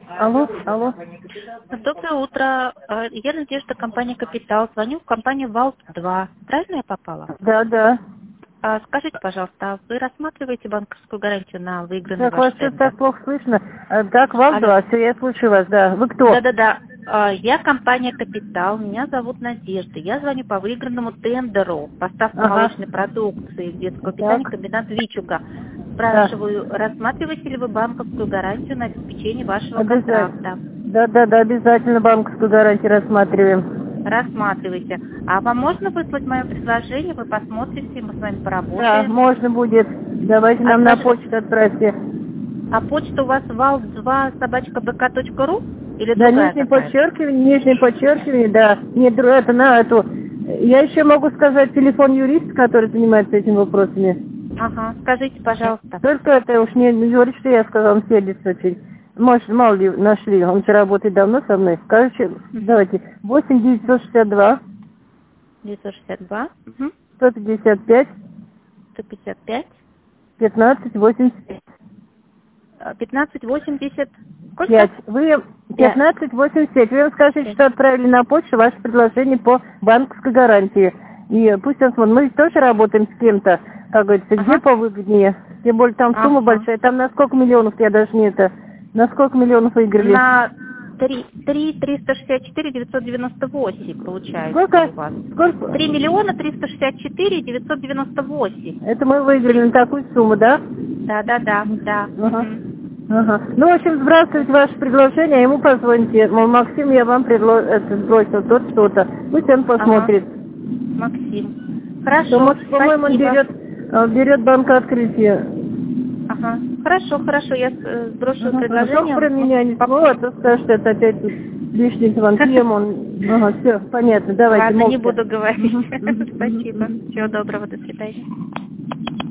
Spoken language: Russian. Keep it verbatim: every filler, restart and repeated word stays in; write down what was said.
Алло, алло. Доброе утро. Э, Я Надежда, компания «Капитал». Звоню в компанию валт два. Правильно я попала? Да, да. А скажите, пожалуйста, а вы рассматриваете банковскую гарантию на выигранный Так, ваш вас что-то тендер? так плохо слышно. А, Так, вам Алло. два, все, я слушаю вас, да. Вы кто? Да-да-да. А, Я компания «Капитал». Меня зовут Надежда. Я звоню по выигранному тендеру поставка Ага. молочной продукции детского питания Так, комбинат Вичуга. да. Спрашиваю, рассматриваете ли вы банковскую гарантию на обеспечение вашего контракта? Обязательно. Да, да, да, обязательно банковскую гарантию рассматриваем. Рассматривайте. А вам можно выслать мое предложение, вы посмотрите, мы с вами Да, поработаем. можно будет. Давайте А нам на скажите, почту отправьте. а почта у вас валт два собачка бэ ка точка ру или Да, другая нижнее какая-то? подчеркивание, нижнее подчеркивание, да. Нет, дру- это на эту. Я еще могу сказать телефон юриста, который занимается этими вопросами. Ага, скажите, пожалуйста. Только это уж не, не говорит, что я сказал, он сердится очень. Может, мало ли нашли, он же работает давно со мной. Короче, давайте, восемь девятьсот шестьдесят два девятьсот шестьдесят два, угу. сто пятьдесят пять сто пятьдесят пять, пятнадцать восемьдесят пятнадцать восемьдесят, сколько? пять. Вы Пять. пятнадцать восемьдесят пять. Вы им скажите, Пять. что отправили на почту ваше предложение по банковской гарантии. И пусть он смотрит. Мы ведь тоже работаем с кем-то, как говорится, где Ага. повыгоднее. Тем более там сумма Ага. большая. Там на сколько миллионов, я даже не это, на сколько миллионов выиграли? На три триста шестьдесят четыре девятьсот девяносто восемь получается Сколько? у вас. Сколько? три миллиона триста шестьдесят четыре девятьсот девяносто восемь. Это мы выиграли на такую сумму, да? Да, да, да, да. Ага. Мгм. Ага. Ну, в общем, сбрасывайте ваше предложение, а ему позвоните. Мол, Максим, я вам предло... это, сбросил тот что-то. Пусть он Ага. посмотрит. Максим. Что, Хорошо, может, по-моему, он спасибо. берет, э, берет банк открытие. Ага. Хорошо, хорошо, я э, сброшу Ага. предложение. Только про меня ни слова, а то скажет, что это опять тут лишний звонки, он... Ага, все, понятно, давайте, Ладно, не молча. буду говорить. Мгм, мгм, Спасибо. мгм. Всего доброго, до свидания.